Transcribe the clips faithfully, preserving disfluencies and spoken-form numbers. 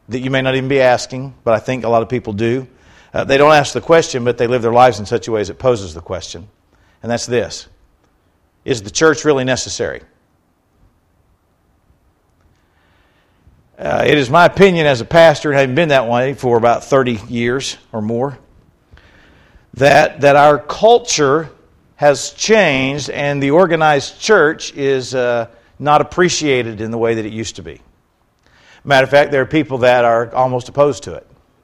that you may not even be asking, but I think a lot of people do. Uh, they don't ask the question, but they live their lives in such a way as it poses the question. And that's this. Is the church really necessary? Uh, it is my opinion as a pastor, and having been that way for about thirty years or more, that, that our culture has changed and the organized church is uh, not appreciated in the way that it used to be. Matter of fact, there are people that are almost opposed to it.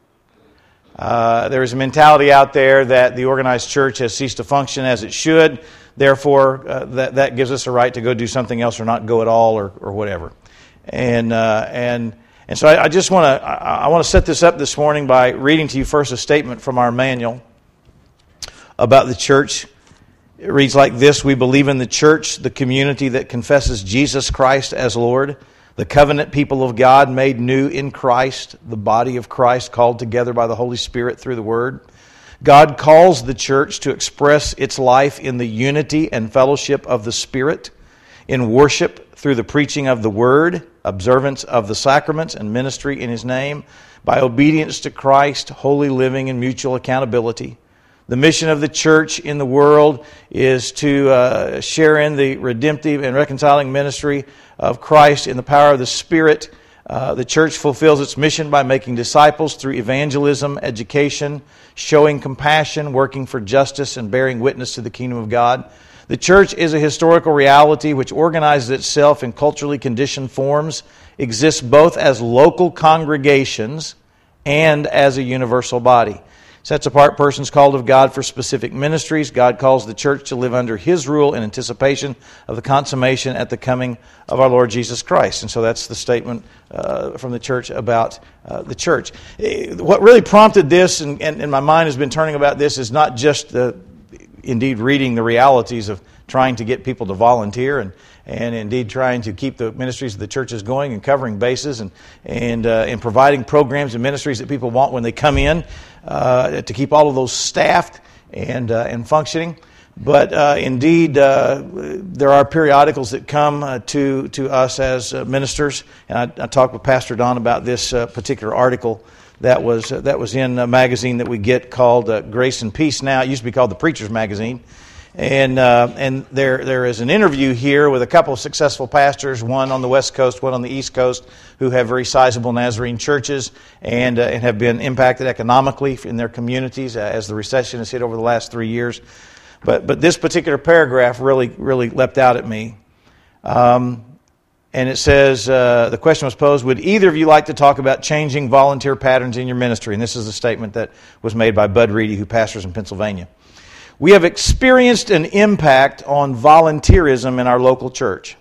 Uh, there is a mentality out there that the organized church has ceased to function as it should. Therefore, uh, that, that gives us a right to go do something else or not go at all or, or whatever. And uh, and and so I, I just want to I, I want to set this up this morning by reading to you first a statement from our manual about the church. It reads like this: "We believe in the church, the community that confesses Jesus Christ as Lord, the covenant people of God made new in Christ, the body of Christ called together by the Holy Spirit through the Word. God calls the church to express its life in the unity and fellowship of the Spirit, in worship through the preaching of the Word, observance of the sacraments and ministry in His name, by obedience to Christ, holy living and mutual accountability. The mission of the church in the world is to uh, share in the redemptive and reconciling ministry of Christ in the power of the Spirit. Uh, the church fulfills its mission by making disciples through evangelism, education, showing compassion, working for justice, and bearing witness to the kingdom of God. The church is a historical reality which organizes itself in culturally conditioned forms, exists both as local congregations and as a universal body. Sets apart persons called of God for specific ministries. God calls the church to live under His rule in anticipation of the consummation at the coming of our Lord Jesus Christ." And so that's the statement uh, from the church about uh, the church. What really prompted this, and, and, and my mind has been turning about this, is not just the, indeed reading the realities of trying to get people to volunteer and and indeed trying to keep the ministries of the churches going and covering bases and and uh, and providing programs and ministries that people want when they come in, uh, to keep all of those staffed and uh, and functioning. But uh, indeed, uh, there are periodicals that come uh, to to us as uh, ministers, and I, I talked with Pastor Don about this uh, particular article that was uh, that was in a magazine that we get called uh, Grace and Peace. Now it used to be called the Preacher's Magazine. And uh, and there there is an interview here with a couple of successful pastors, one on the West Coast, one on the East Coast, who have very sizable Nazarene churches and uh, and have been impacted economically in their communities as the recession has hit over the last three years. But but this particular paragraph really really leapt out at me, um, and it says uh, the question was posed: would either of you like to talk about changing volunteer patterns in your ministry? And this is a statement that was made by Bud Reedy, who pastors in Pennsylvania. "We have experienced an impact on volunteerism in our local church.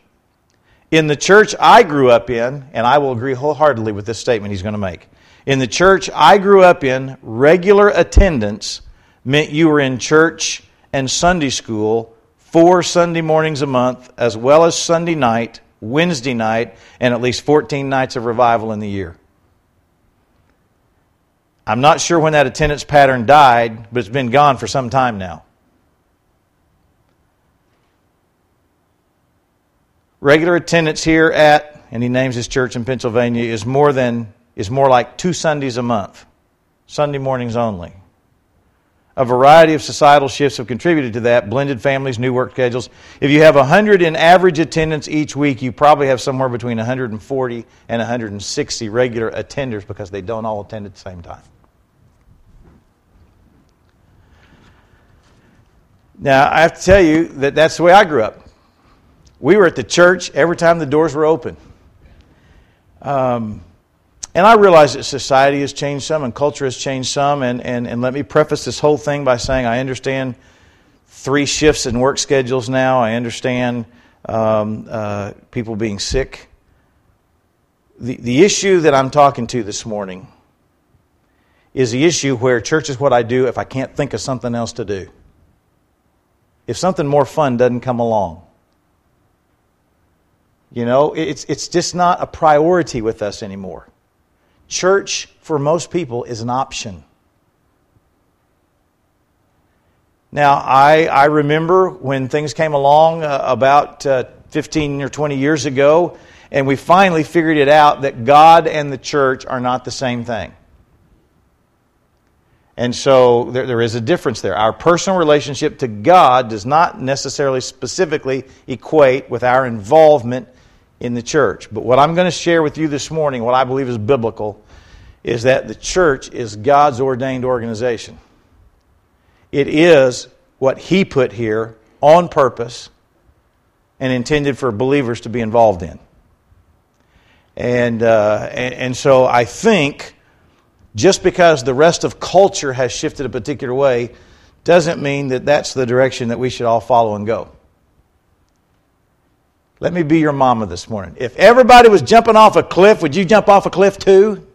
In the church I grew up in," and I will agree wholeheartedly with this statement he's going to make, "in the church I grew up in, regular attendance meant you were in church and Sunday school four Sunday mornings a month, as well as Sunday night, Wednesday night, and at least fourteen nights of revival in the year. I'm not sure when that attendance pattern died, but it's been gone for some time now. Regular attendance here at," and he names his church in Pennsylvania, is more than is more like two Sundays a month, Sunday mornings only. A variety of societal shifts have contributed to that: blended families, new work schedules. If you have one hundred in average attendance each week, you probably have somewhere between one hundred forty and one hundred sixty regular attenders, because they don't all attend at the same time. Now, I have to tell you that that's the way I grew up. We were at the church every time the doors were open. Um, and I realize that society has changed some and culture has changed some. And, and, and let me preface this whole thing by saying I understand three shifts in work schedules now. I understand um, uh, people being sick. The, the issue that I'm talking to this morning is the issue where church is what I do if I can't think of something else to do. If something more fun doesn't come along. You know, it's it's just not a priority with us anymore. Church, for most people, is an option. Now, I, I remember when things came along uh, about uh, fifteen or twenty years ago, and we finally figured it out that God and the church are not the same thing. And so there, there is a difference there. Our personal relationship to God does not necessarily specifically equate with our involvement in the church. But what I'm going to share with you this morning, what I believe is biblical, is that the church is God's ordained organization. It is what He put here on purpose and intended for believers to be involved in. And, uh, and, and so I think just because the rest of culture has shifted a particular way doesn't mean that that's the direction that we should all follow and go. Let me be your mama this morning. If everybody was jumping off a cliff, would you jump off a cliff too?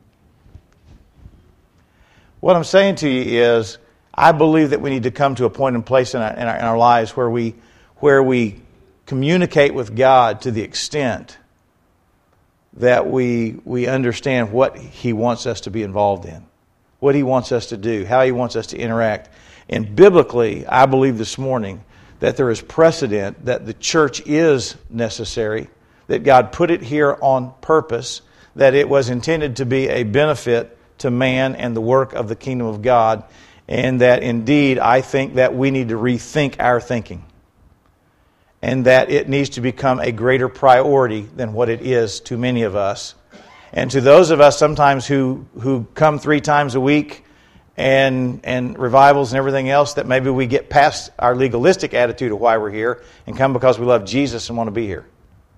What I'm saying to you is, I believe that we need to come to a point and place in our, in our, in our lives where we, where we communicate with God to the extent that we we understand what He wants us to be involved in, what He wants us to do, how He wants us to interact. And biblically, I believe this morning that there is precedent that the church is necessary, that God put it here on purpose, that it was intended to be a benefit to man and the work of the kingdom of God, and that indeed I think that we need to rethink our thinking, and that it needs to become a greater priority than what it is to many of us. And to those of us sometimes who, who come three times a week and, and revivals and everything else, that maybe we get past our legalistic attitude of why we're here and come because we love Jesus and want to be here.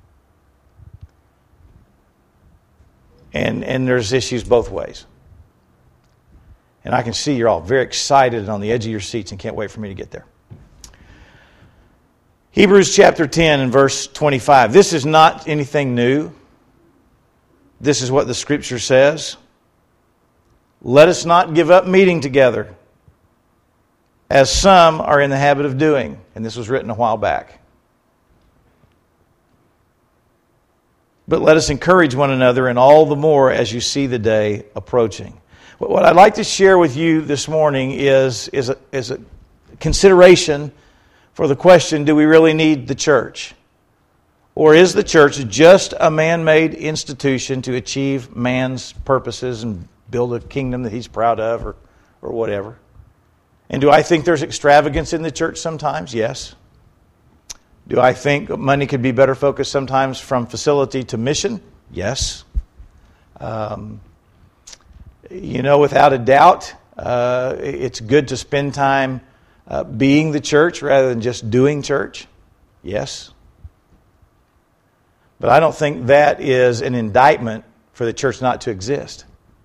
And, and there's issues both ways. And I can see you're all very excited and on the edge of your seats and can't wait for me to get there. Hebrews chapter ten and verse twenty-five. This is not anything new. This is what the Scripture says. Let us not give up meeting together, as some are in the habit of doing. And this was written a while back. But let us encourage one another, and all the more as you see the day approaching. What I'd like to share with you this morning is, is, a, is a consideration for the question, do we really need the church? Or is the church just a man-made institution to achieve man's purposes and build a kingdom that he's proud of, or, or whatever? And do I think there's extravagance in the church sometimes? Yes. Do I think money could be better focused sometimes from facility to mission? Yes. Um, you know, without a doubt, uh, it's good to spend time Uh, being the church rather than just doing church? Yes. But I don't think that is an indictment for the church not to exist.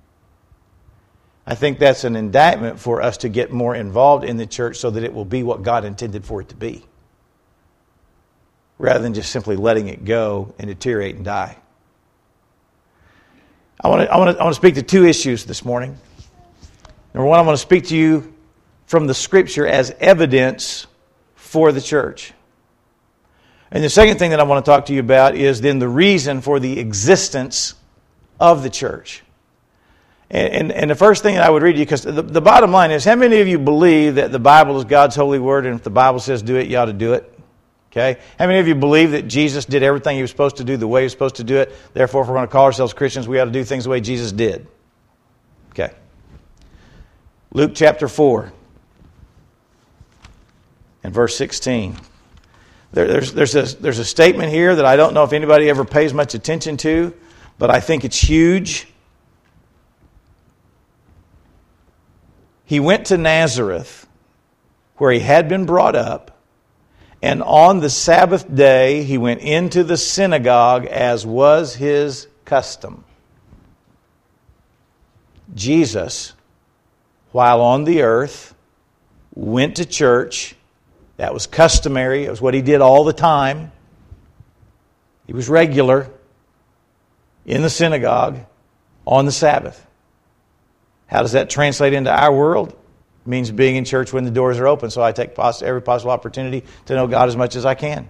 I think that's an indictment for us to get more involved in the church so that it will be what God intended for it to be, rather than just simply letting it go and deteriorate and die. I want to I want to I want to speak to two issues this morning. Number one, I want to speak to you from the Scripture as evidence for the church. And the second thing that I want to talk to you about is then the reason for the existence of the church. And, and, and the first thing that I would read you, because the, the bottom line is, how many of you believe that the Bible is God's holy word, and if the Bible says do it, you ought to do it? Okay? How many of you believe that Jesus did everything He was supposed to do the way He was supposed to do it? Therefore, if we're going to call ourselves Christians, we ought to do things the way Jesus did. Okay. Luke chapter four. And verse sixteen. There, there's, there's, a, there's a statement here that I don't know if anybody ever pays much attention to, but I think it's huge. He went to Nazareth, where he had been brought up, and on the Sabbath day he went into the synagogue as was his custom. Jesus, while on the earth, went to church. That was customary. It was what he did all the time. He was regular in the synagogue on the Sabbath. How does that translate into our world? It means being in church when the doors are open, so I take every possible opportunity to know God as much as I can.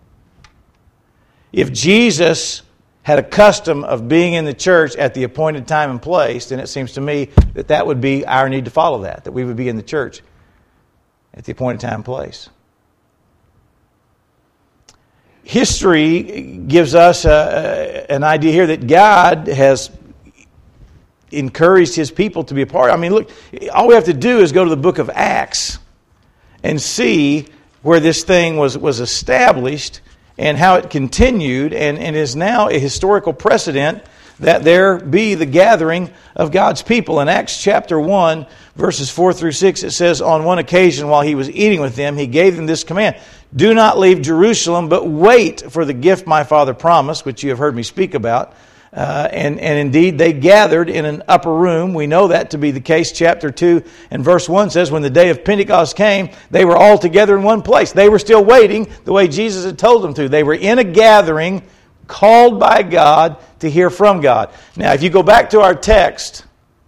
If Jesus had a custom of being in the church at the appointed time and place, then it seems to me that that would be our need to follow that, that we would be in the church at the appointed time and place. history gives us a, a, an idea here that God has encouraged His people to be a part. I mean, look, all we have to do is go to the book of Acts and see where this thing was, was established and how it continued and, and is now a historical precedent that there be the gathering of God's people. In Acts chapter one, verses four through six, it says, on one occasion while He was eating with them, He gave them this command: do not leave Jerusalem, but wait for the gift my Father promised, which you have heard me speak about. Uh, and, and indeed, they gathered in an upper room. We know that to be the case. Chapter two and verse one says, when the day of Pentecost came, they were all together in one place. They were still waiting the way Jesus had told them to. They were in a gathering called by God to hear from God. Now, if you go back to our text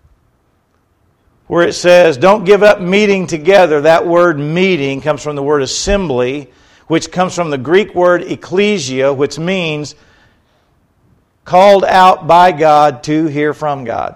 where it says, don't give up meeting together, that word meeting comes from the word assembly, which comes from the Greek word ecclesia, which means called out by God to hear from God.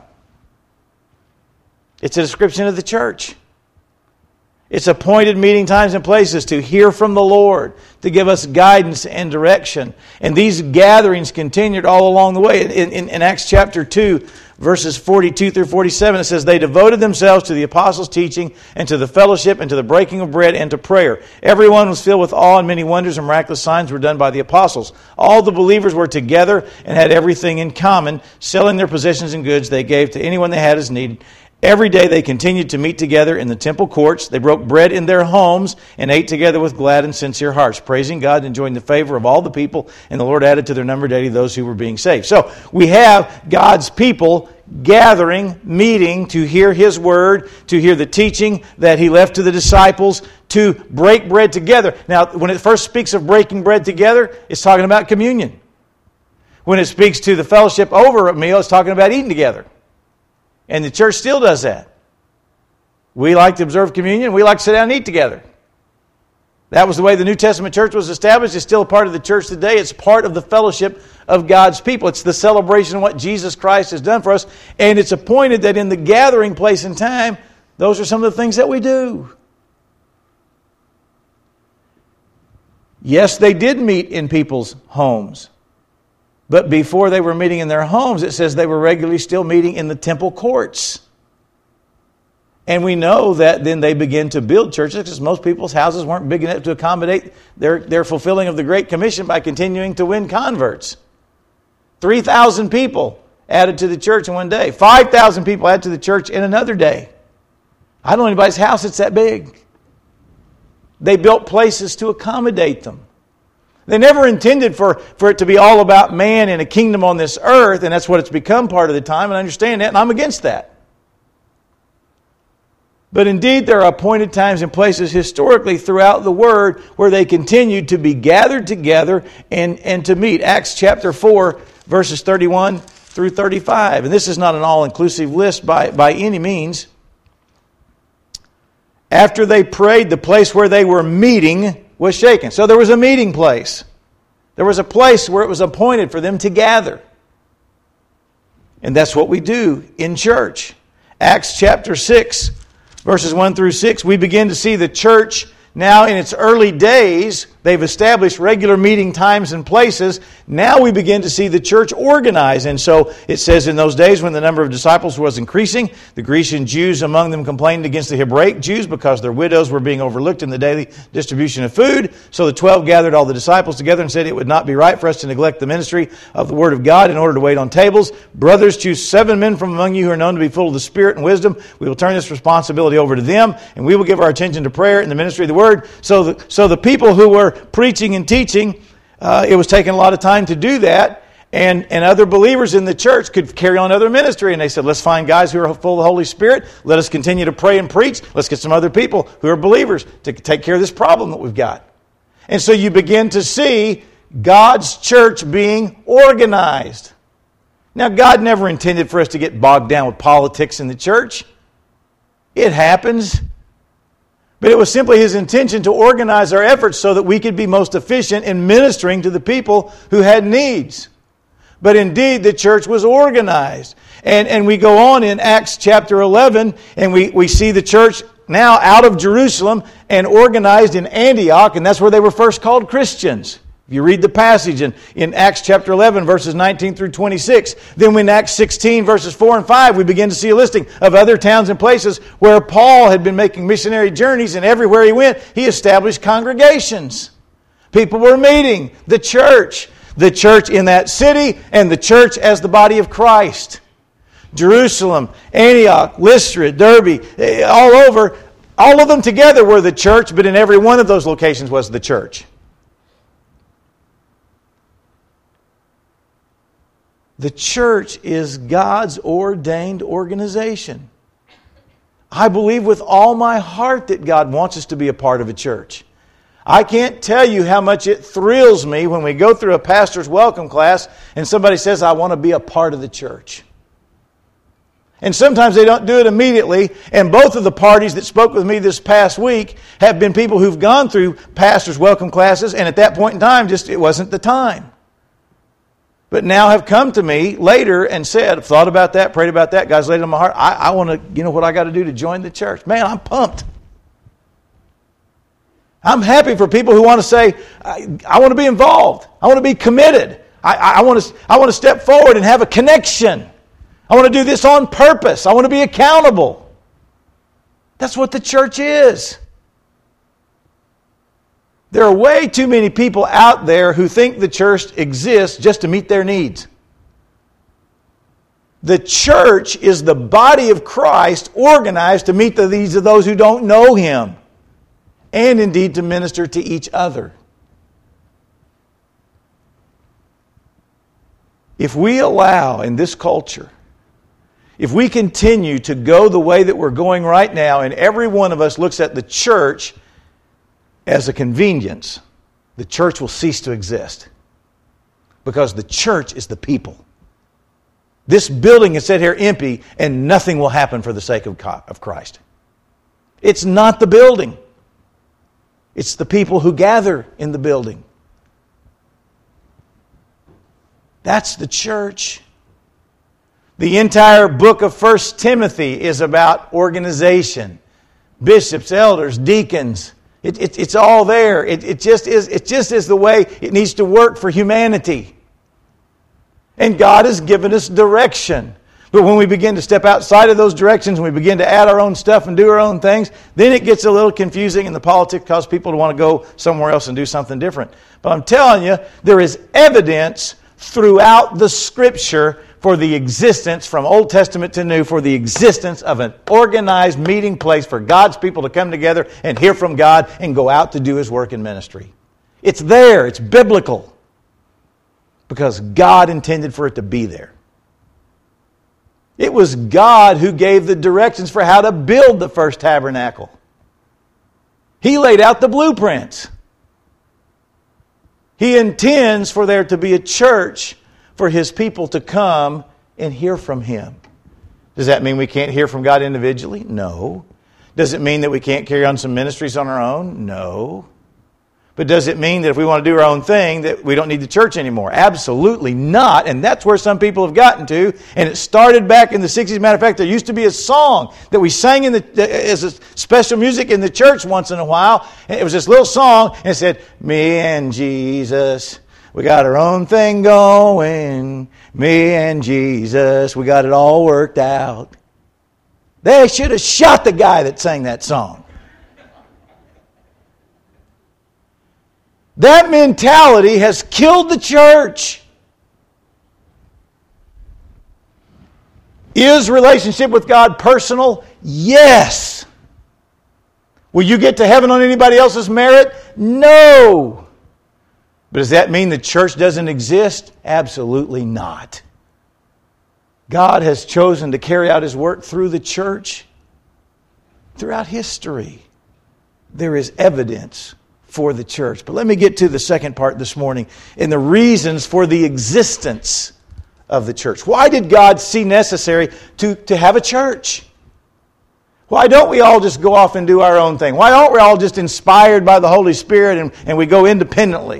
It's a description of the church. It's appointed meeting times and places to hear from the Lord, to give us guidance and direction. And these gatherings continued all along the way. In, in, in Acts chapter two, verses forty-two through forty-seven, it says, they devoted themselves to the apostles' teaching and to the fellowship and to the breaking of bread and to prayer. Everyone was filled with awe, and many wonders and miraculous signs were done by the apostles. All the believers were together and had everything in common. Selling their possessions and goods, they gave to anyone they had as need. Every day they continued to meet together in the temple courts. They broke bread in their homes and ate together with glad and sincere hearts, praising God and enjoying the favor of all the people. And the Lord added to their number daily those who were being saved. So we have God's people gathering, meeting to hear His word, to hear the teaching that He left to the disciples, to break bread together. Now, when it first speaks of breaking bread together, it's talking about communion. When it speaks to the fellowship over a meal, it's talking about eating together. And the church still does that. We like to observe communion. We like to sit down and eat together. That was the way the New Testament church was established. It's still a part of the church today. It's part of the fellowship of God's people. It's the celebration of what Jesus Christ has done for us. And it's appointed that in the gathering place and time, those are some of the things that we do. Yes, they did meet in people's homes. But before they were meeting in their homes, it says they were regularly still meeting in the temple courts. And we know that then they began to build churches because most people's houses weren't big enough to accommodate their, their fulfilling of the Great Commission by continuing to win converts. three thousand people added to the church in one day. five thousand people added to the church in another day. I don't know anybody's house that's that big. They built places to accommodate them. They never intended for, for it to be all about man and a kingdom on this earth, and that's what it's become part of the time, and I understand that, and I'm against that. But indeed, there are appointed times and places historically throughout the Word where they continued to be gathered together and, and to meet. Acts chapter four, verses thirty-one through thirty-five. And this is not an all-inclusive list by, by any means. After they prayed, the place where they were meeting was shaken. So there was a meeting place. There was a place where it was appointed for them to gather. And that's what we do in church. Acts chapter six, verses one through six, we begin to see the church now in its early days. They've established regular meeting times and places. Now we begin to see the church organize. And so it says, in those days when the number of disciples was increasing, the Grecian Jews among them complained against the Hebraic Jews because their widows were being overlooked in the daily distribution of food. So the twelve gathered all the disciples together and said, it would not be right for us to neglect the ministry of the Word of God in order to wait on tables. Brothers, choose seven men from among you who are known to be full of the Spirit and wisdom. We will turn this responsibility over to them, and we will give our attention to prayer and the ministry of the Word. So the, so the people who were preaching and teaching, uh, it was taking a lot of time to do that. And, and other believers in the church could carry on other ministry. And they said, let's find guys who are full of the Holy Spirit. Let us continue to pray and preach. Let's get some other people who are believers to take care of this problem that we've got. And so you begin to see God's church being organized. Now, God never intended for us to get bogged down with politics in the church. It happens. But it was simply His intention to organize our efforts so that we could be most efficient in ministering to the people who had needs. But indeed, the church was organized. And, and we go on in Acts chapter eleven, and we, we see the church now out of Jerusalem and organized in Antioch, and that's where they were first called Christians. If you read the passage in, in Acts chapter eleven, verses nineteen through twenty-six, then in Acts sixteen, verses four and five, we begin to see a listing of other towns and places where Paul had been making missionary journeys, and everywhere he went, he established congregations. People were meeting. The church. The church in that city, and the church as the body of Christ. Jerusalem, Antioch, Lystra, Derbe, all over, all of them together were the church, but in every one of those locations was the church. The church is God's ordained organization. I believe with all my heart that God wants us to be a part of a church. I can't tell you how much it thrills me when we go through a pastor's welcome class and somebody says, I want to be a part of the church. And sometimes they don't do it immediately, and both of the parties that spoke with me this past week have been people who've gone through pastor's welcome classes, and at that point in time, just it wasn't the time. But now have come to me later and said, I've thought about that, prayed about that, God's laid it on my heart. I, I want to, you know what I got to do to join the church? Man, I'm pumped. I'm happy for people who want to say, I, I want to be involved. I want to be committed. I, I, I, want to, I want to step forward and have a connection. I want to do this on purpose. I want to be accountable. That's what the church is. There are way too many people out there who think the church exists just to meet their needs. The church is the body of Christ organized to meet the needs of those who don't know Him, and indeed to minister to each other. If we allow in this culture, if we continue to go the way that we're going right now, and every one of us looks at the church as a convenience, the church will cease to exist. Because the church is the people. This building is set here empty, and nothing will happen for the sake of Christ. It's not the building. It's the people who gather in the building. That's the church. The entire book of First Timothy is about organization. Bishops, elders, deacons. It, it, it's all there. It, it, just is, it just is the way it needs to work for humanity. And God has given us direction. But when we begin to step outside of those directions and we begin to add our own stuff and do our own things, then it gets a little confusing, and the politics cause people to want to go somewhere else and do something different. But I'm telling you, there is evidence throughout the Scripture for the existence, from Old Testament to New, for the existence of an organized meeting place for God's people to come together and hear from God and go out to do His work in ministry. It's there. It's biblical. Because God intended for it to be there. It was God who gave the directions for how to build the first tabernacle. He laid out the blueprints. He intends for there to be a church for His people to come and hear from Him. Does that mean we can't hear from God individually? No. Does it mean that we can't carry on some ministries on our own? No. But does it mean that if we want to do our own thing that we don't need the church anymore? Absolutely not. And that's where some people have gotten to. And it started back in the sixties. Matter of fact, there used to be a song that we sang in the as a special music in the church once in a while. And it was this little song, and it said, "Me and Jesus, we got our own thing going. Me and Jesus, we got it all worked out." They should have shot the guy that sang that song. That mentality has killed the church. Is relationship with God personal? Yes. Will you get to heaven on anybody else's merit? No. But does that mean the church doesn't exist? Absolutely not. God has chosen to carry out His work through the church throughout history. There is evidence for the church. But let me get to the second part this morning, in the reasons for the existence of the church. Why did God see necessary to, to have a church? Why don't we all just go off and do our own thing? Why aren't we all just inspired by the Holy Spirit and, and we go independently?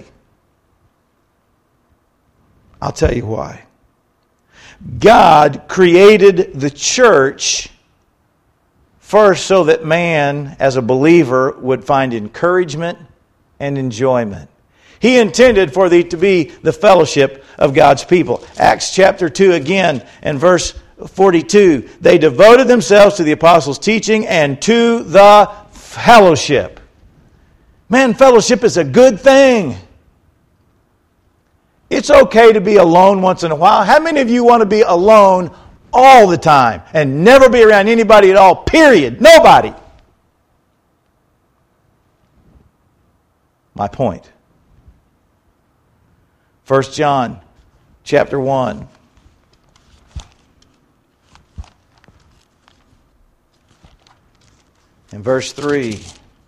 I'll tell you why. God created the church first so that man, as a believer, would find encouragement and enjoyment. He intended for thee to be the fellowship of God's people. Acts chapter two again and verse forty-two. They devoted themselves to the apostles' teaching and to the fellowship. Man, fellowship is a good thing. It's okay to be alone once in a while. How many of you want to be alone all the time and never be around anybody at all, period? Nobody. My point. First John chapter one. And verse three.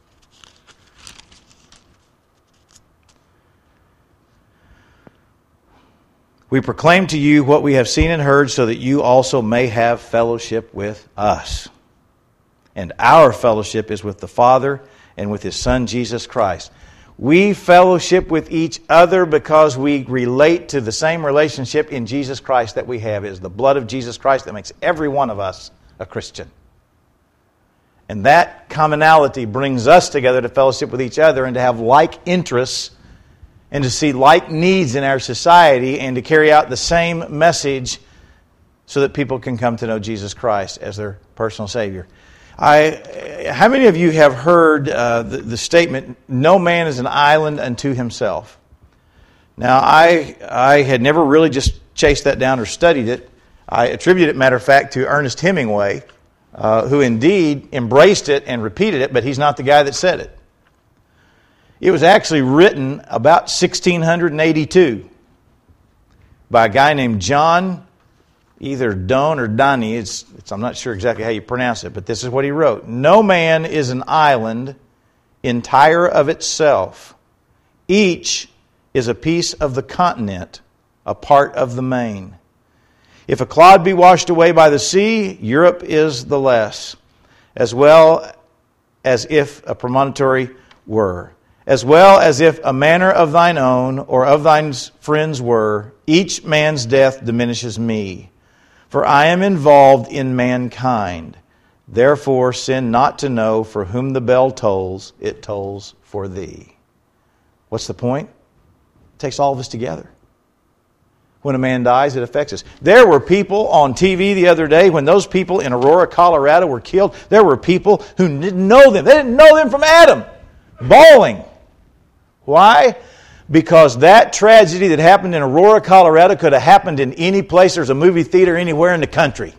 We proclaim to you what we have seen and heard, so that you also may have fellowship with us. And our fellowship is with the Father and with His Son, Jesus Christ. We fellowship with each other because we relate to the same relationship in Jesus Christ that we have. It is the blood of Jesus Christ that makes every one of us a Christian. And that commonality brings us together to fellowship with each other and to have like interests and to see like needs in our society and to carry out the same message so that people can come to know Jesus Christ as their personal Savior. I, how many of you have heard uh, the, the statement, no man is an island unto himself? Now, I, I had never really just chased that down or studied it. I attribute it, matter of fact, to Ernest Hemingway, uh, who indeed embraced it and repeated it, but he's not the guy that said it. It was actually written about sixteen eighty-two by a guy named John, either Donne or Donnie. It's, it's, I'm not sure exactly how you pronounce it, but this is what he wrote. No man is an island entire of itself. Each is a piece of the continent, a part of the main. If a cloud be washed away by the sea, Europe is the less, as well as if a promontory were. As well as if a manner of thine own or of thine friends were, each man's death diminishes me. For I am involved in mankind. Therefore sin not to know for whom the bell tolls, it tolls for thee. What's the point? It takes all of us together. When a man dies, it affects us. There were people on T V the other day, when those people in Aurora, Colorado were killed, there were people who didn't know them. They didn't know them from Adam, bawling. Why? Because that tragedy that happened in Aurora, Colorado could have happened in any place. There's a movie theater anywhere in the country.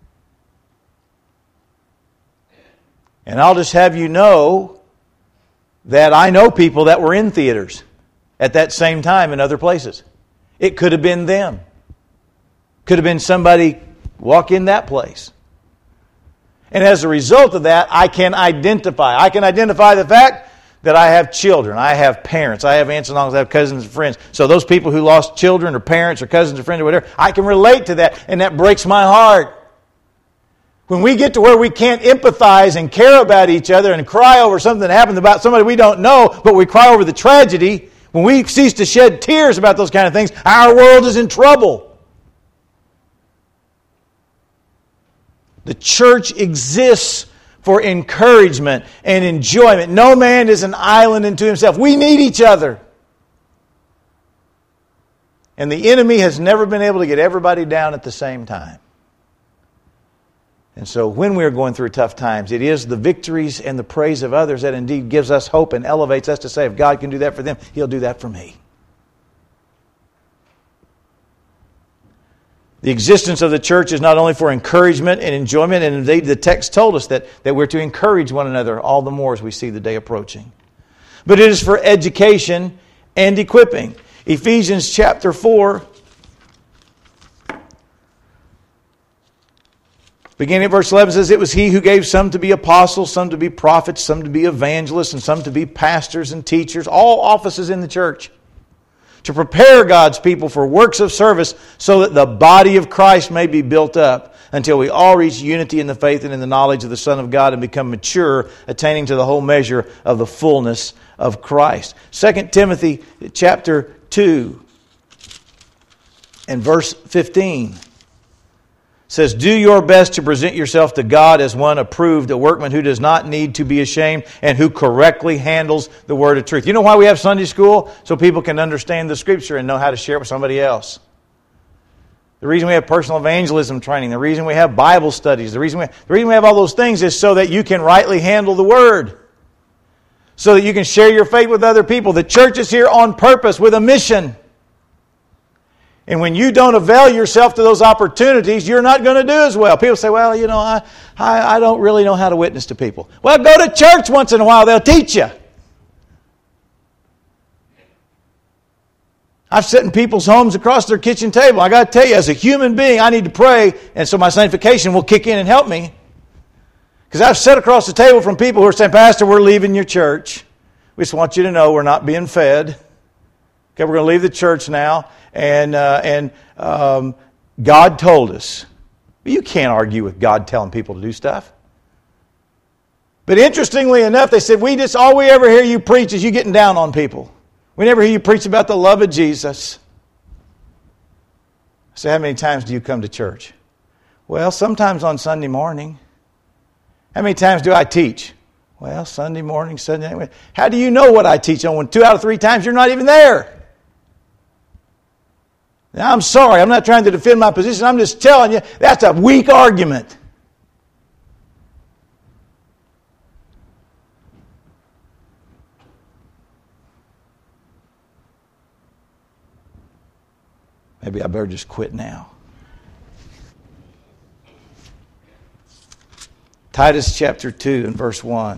And I'll just have you know that I know people that were in theaters at that same time in other places. It could have been them. Could have been somebody walk in that place. And as a result of that, I can identify. I can identify the fact that I have children, I have parents, I have aunts and uncles, I have cousins and friends. So those people who lost children or parents or cousins or friends or whatever, I can relate to that, and that breaks my heart. When we get to where we can't empathize and care about each other and cry over something that happened about somebody we don't know, but we cry over the tragedy, when we cease to shed tears about those kind of things, our world is in trouble. The church exists for encouragement and enjoyment. No man is an island unto himself. We need each other. And the enemy has never been able to get everybody down at the same time. And so when we are going through tough times, it is the victories and the praise of others that indeed gives us hope and elevates us to say, if God can do that for them, He'll do that for me. The existence of the church is not only for encouragement and enjoyment, and indeed the text told us that, that we're to encourage one another all the more as we see the day approaching. But it is for education and equipping. Ephesians chapter four, beginning at verse eleven, says, it was He who gave some to be apostles, some to be prophets, some to be evangelists, and some to be pastors and teachers, all offices in the church, to prepare God's people for works of service so that the body of Christ may be built up until we all reach unity in the faith and in the knowledge of the Son of God and become mature, attaining to the whole measure of the fullness of Christ. Second Timothy chapter two and verse fifteen says, do your best to present yourself to God as one approved, a workman who does not need to be ashamed and who correctly handles the word of truth. You know why we have Sunday school? So people can understand the Scripture and know how to share it with somebody else. The reason we have personal evangelism training, the reason we have Bible studies, the reason we, the reason we have all those things is so that you can rightly handle the Word. So that you can share your faith with other people. The church is here on purpose with a mission. And when you don't avail yourself to those opportunities, you're not going to do as well. People say, well, you know, I, I, I don't really know how to witness to people. Well, go to church once in a while. They'll teach you. I've sat in people's homes across their kitchen table. I got to tell you, as a human being, I need to pray, and so my sanctification will kick in and help me. Because I've sat across the table from people who are saying, Pastor, we're leaving your church. We just want you to know we're not being fed. Okay, we're going to leave the church now. And uh, and um, God told us. You can't argue with God telling people to do stuff. But interestingly enough, they said, we just all we ever hear you preach is you getting down on people. We never hear you preach about the love of Jesus. I say, how many times do you come to church? Well, sometimes on Sunday morning. How many times do I teach? Well, Sunday morning, Sunday night. How do you know what I teach on when two out of three times you're not even there? Now, I'm sorry. I'm not trying to defend my position. I'm just telling you, that's a weak argument. Maybe I better just quit now. Titus chapter two and verse one.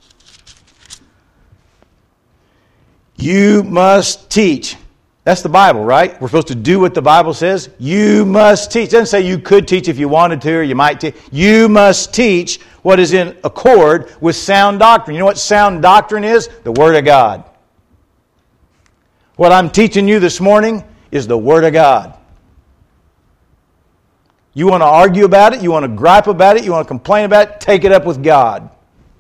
You must teach. That's the Bible, right? We're supposed to do what the Bible says. You must teach. It doesn't say you could teach if you wanted to or you might teach. You must teach what is in accord with sound doctrine. You know what sound doctrine is? The Word of God. What I'm teaching you this morning is the Word of God. You want to argue about it, you want to gripe about it, you want to complain about it, take it up with God.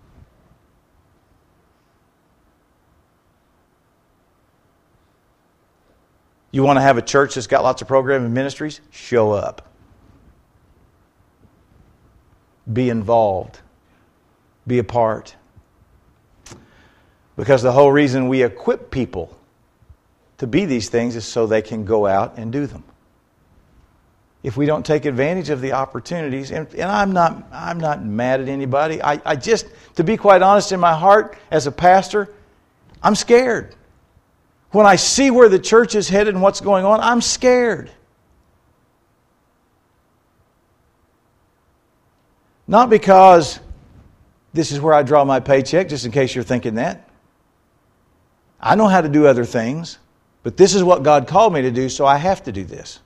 You want to have a church that's got lots of programs and ministries? Show up. Be involved. Be a part. Because the whole reason we equip people to be these things is so they can go out and do them. If we don't take advantage of the opportunities, and, and I'm not I'm not mad at anybody. I, I just, to be quite honest, in my heart as a pastor, I'm scared. When I see where the church is headed and what's going on, I'm scared. Not because this is where I draw my paycheck, just in case you're thinking that. I know how to do other things, but this is what God called me to do, so I have to do this.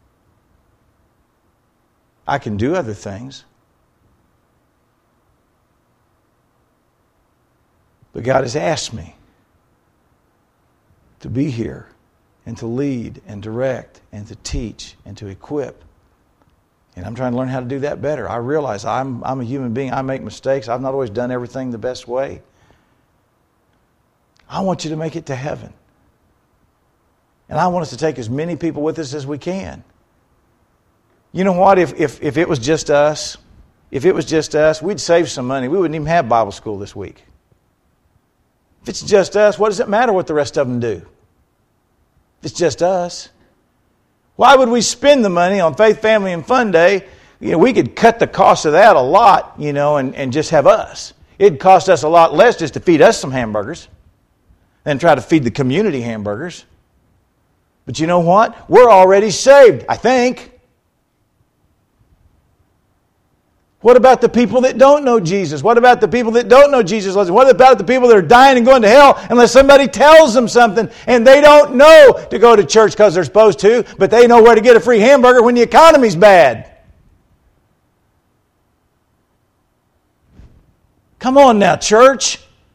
I can do other things. But God has asked me to be here and to lead and direct and to teach and to equip. And I'm trying to learn how to do that better. I realize I'm, I'm a human being. I make mistakes. I've not always done everything the best way. I want you to make it to heaven. And I want us to take as many people with us as we can. You know what? If, if, if it was just us, if it was just us, we'd save some money. We wouldn't even have Bible school this week. If it's just us, what does it matter what the rest of them do? If it's just us. Why would we spend the money on Faith, Family, and Fun Day? You know, we could cut the cost of that a lot, you know, and, and just have us. It'd cost us a lot less just to feed us some hamburgers than try to feed the community hamburgers. But you know what? We're already saved, I think. What about the people that don't know Jesus? What about the people that don't know Jesus? What about the people that are dying and going to hell unless somebody tells them something and they don't know to go to church because they're supposed to, but they know where to get a free hamburger when the economy's bad? Come on now, church.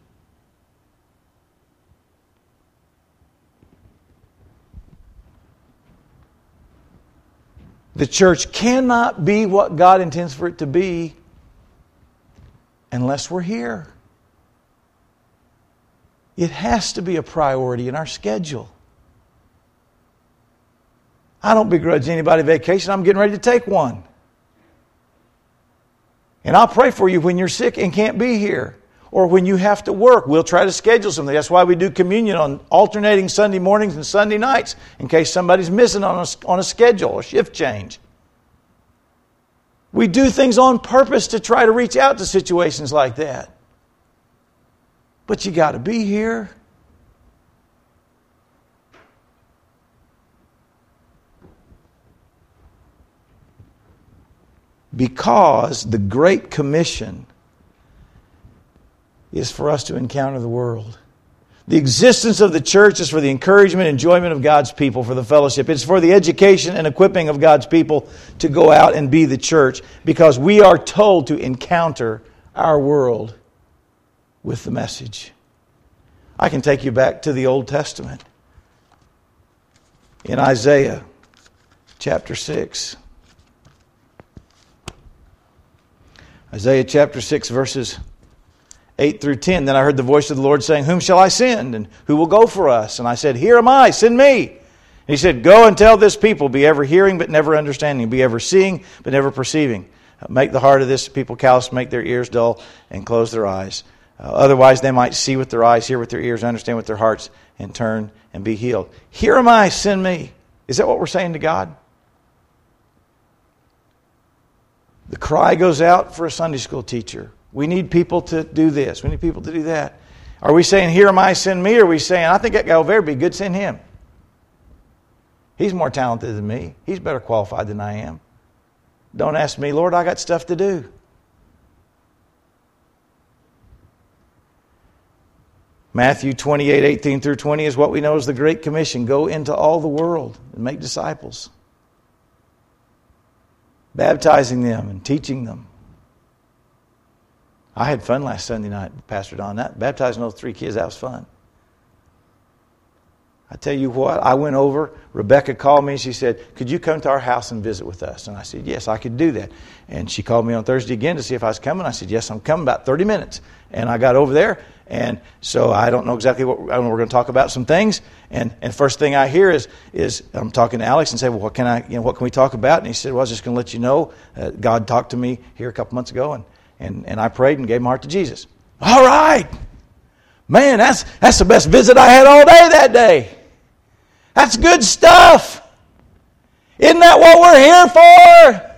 The church cannot be what God intends for it to be unless we're here. It has to be a priority in our schedule. I don't begrudge anybody vacation. I'm getting ready to take one. And I'll pray for you when you're sick and can't be here. Or when you have to work. We'll try to schedule something. That's why we do communion on alternating Sunday mornings and Sunday nights, in case somebody's missing on a, on a schedule, a shift change. We do things on purpose to try to reach out to situations like that. But you got to be here. Because the Great Commission is for us to encounter the world. The existence of the church is for the encouragement and enjoyment of God's people, for the fellowship. It's for the education and equipping of God's people to go out and be the church, because we are told to encounter our world with the message. I can take you back to the Old Testament. In Isaiah chapter six. Isaiah chapter six, verses eight through ten. Then I heard the voice of the Lord saying, "Whom shall I send? And who will go for us?" And I said, "Here am I, send me." And he said, "Go and tell this people, be ever hearing but never understanding, be ever seeing but never perceiving. Make the heart of this people callous, make their ears dull, and close their eyes. Uh, otherwise they might see with their eyes, hear with their ears, understand with their hearts, and turn and be healed." Here am I, send me. Is that what we're saying to God? The cry goes out for a Sunday school teacher. We need people to do this. We need people to do that. Are we saying, "Here am I, send me"? Or are we saying, "I think that guy over there would be good, send him"? He's more talented than me. He's better qualified than I am. Don't ask me, "Lord, I got stuff to do." Matthew twenty-eight, eighteen through twenty is what we know as the Great Commission. Go into all the world and make disciples. Baptizing them and teaching them. I had fun last Sunday night, Pastor Don. That, baptizing those three kids, that was fun. I tell you what, I went over, Rebecca called me and she said, "Could you come to our house and visit with us?" And I said, "Yes, I could do that." And she called me on Thursday again to see if I was coming. I said, "Yes, I'm coming, about thirty minutes. And I got over there, and so I don't know exactly what, I don't know, we're going to talk about some things. And and first thing I hear is, is I'm talking to Alex and say, "Well, what can I, you know, what can we talk about?" And he said, "Well, I was just going to let you know, uh, God talked to me here a couple months ago, and, and, and I prayed and gave my heart to Jesus." All right. Man, that's that's the best visit I had all day that day. That's good stuff. Isn't that what we're here for?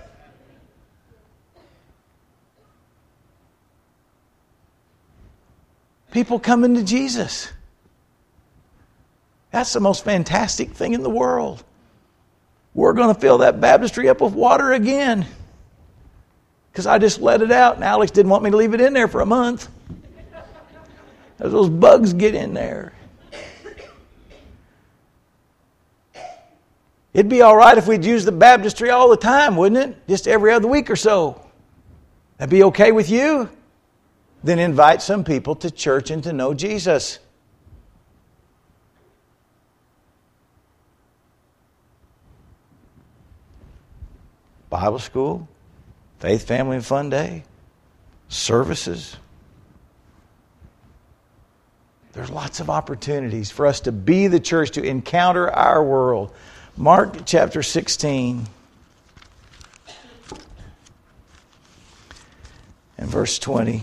People coming to Jesus. That's the most fantastic thing in the world. We're going to fill that baptistry up with water again. Because I just let it out and Alex didn't want me to leave it in there for a month. Those bugs get in there. It'd be all right if we'd use the baptistry all the time, wouldn't it? Just every other week or so. That'd be okay with you? Then invite some people to church and to know Jesus. Bible school, faith, family, and fun day, services. There's lots of opportunities for us to be the church, to encounter our world. Mark chapter sixteen and verse twenty.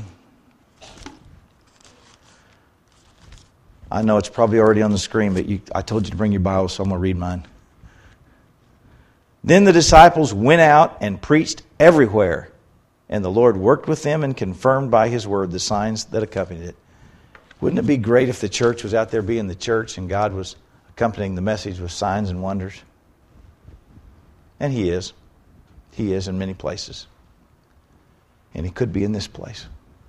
I know it's probably already on the screen, but you, I told you to bring your Bible, so I'm going to read mine. Then the disciples went out and preached everywhere, and the Lord worked with them and confirmed by His word the signs that accompanied it. Wouldn't it be great if the church was out there being the church and God was accompanying the message with signs and wonders? And He is. He is in many places. And He could be in this place.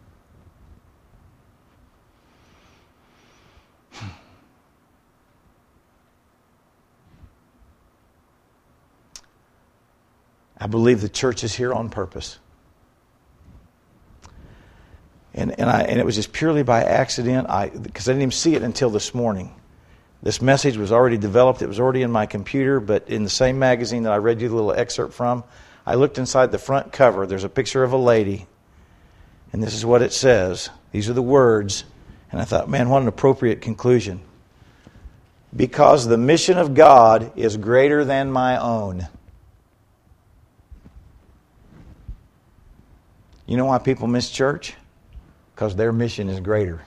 I believe the church is here on purpose. And and I and it was just purely by accident, I because I didn't even see it until this morning. This message was already developed. It was already in my computer, but in the same magazine that I read you the little excerpt from, I looked inside the front cover. There's a picture of a lady, and this is what it says. These are the words. And I thought, man, what an appropriate conclusion. Because the mission of God is greater than my own. You know why people miss church? Because their mission is greater.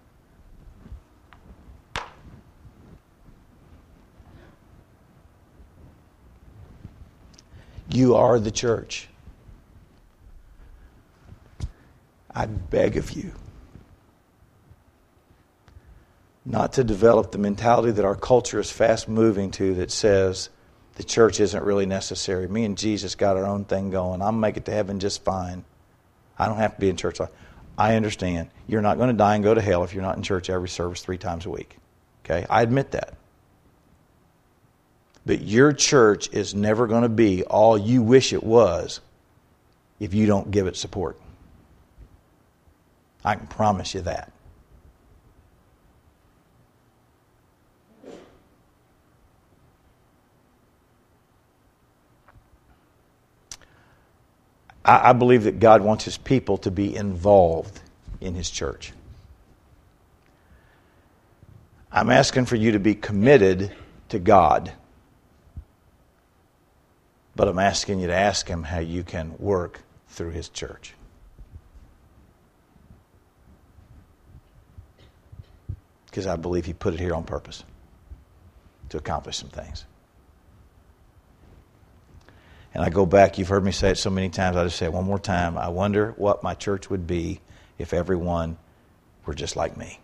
You are the church. I beg of you not to develop the mentality that our culture is fast moving to that says the church isn't really necessary. Me and Jesus got our own thing going. I'll make it to heaven just fine. I don't have to be in church. I understand. You're not going to die and go to hell if you're not in church every service three times a week. Okay? I admit that. But your church is never going to be all you wish it was if you don't give it support. I can promise you that. I, I believe that God wants His people to be involved in His church. I'm asking for you to be committed to God. But I'm asking you to ask Him how you can work through His church. Because I believe He put it here on purpose to accomplish some things. And I go back, you've heard me say it so many times, I'll just say it one more time. I wonder what my church would be if everyone were just like me.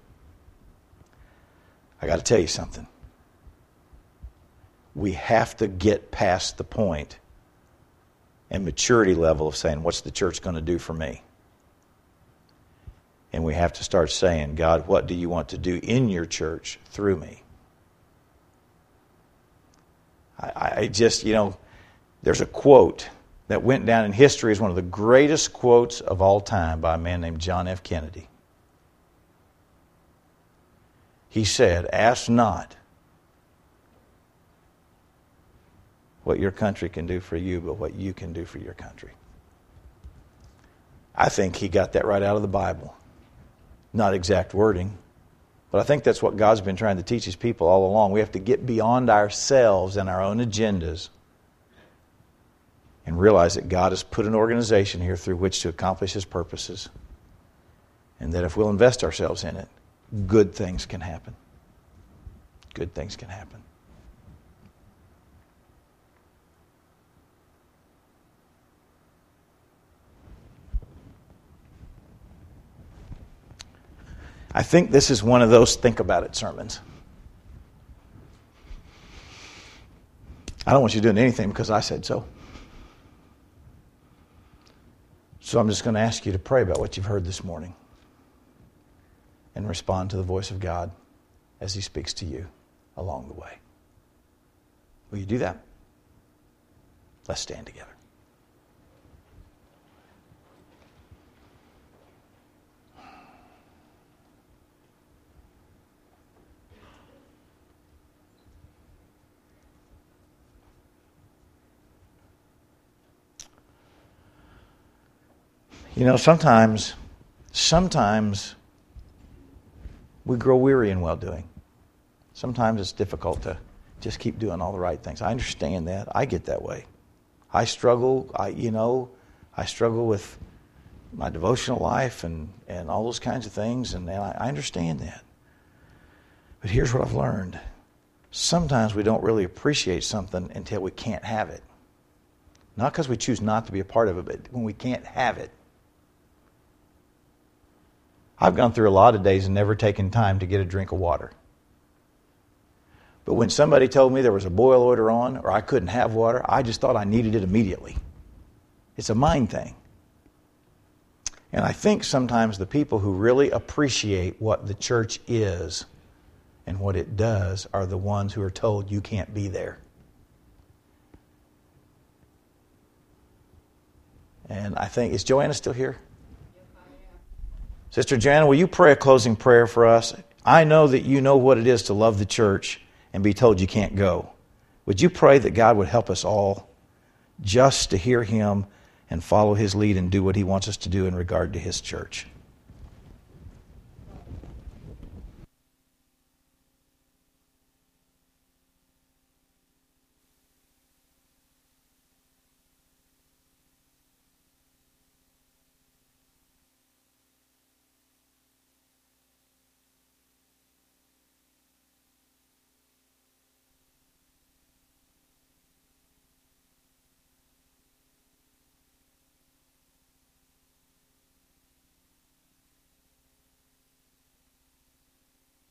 I got to tell you something. We have to get past the point and maturity level of saying, what's the church going to do for me? And we have to start saying, God, what do you want to do in your church through me? I, I just, you know, there's a quote that went down in history as one of the greatest quotes of all time by a man named John F. Kennedy. He said, ask not what your country can do for you, but what you can do for your country. I think he got that right out of the Bible. Not exact wording, but I think that's what God's been trying to teach His people all along. We have to get beyond ourselves and our own agendas and realize that God has put an organization here through which to accomplish His purposes. And that if we'll invest ourselves in it, good things can happen. Good things can happen. I think this is one of those think about it sermons. I don't want you doing anything because I said so. So I'm just going to ask you to pray about what you've heard this morning and respond to the voice of God as He speaks to you along the way. Will you do that? Let's stand together. You know, sometimes, sometimes we grow weary in well-doing. Sometimes it's difficult to just keep doing all the right things. I understand that. I get that way. I struggle, I, you know, I struggle with my devotional life and, and all those kinds of things, and, and I, I understand that. But here's what I've learned. Sometimes we don't really appreciate something until we can't have it. Not because we choose not to be a part of it, but when we can't have it. I've gone through a lot of days and never taken time to get a drink of water. But when somebody told me there was a boil order on or I couldn't have water, I just thought I needed it immediately. It's a mind thing. And I think sometimes the people who really appreciate what the church is and what it does are the ones who are told you can't be there. And I think, is Joanna still here? Sister Joanna, will you pray a closing prayer for us? I know that you know what it is to love the church and be told you can't go. Would you pray that God would help us all just to hear Him and follow His lead and do what He wants us to do in regard to His church?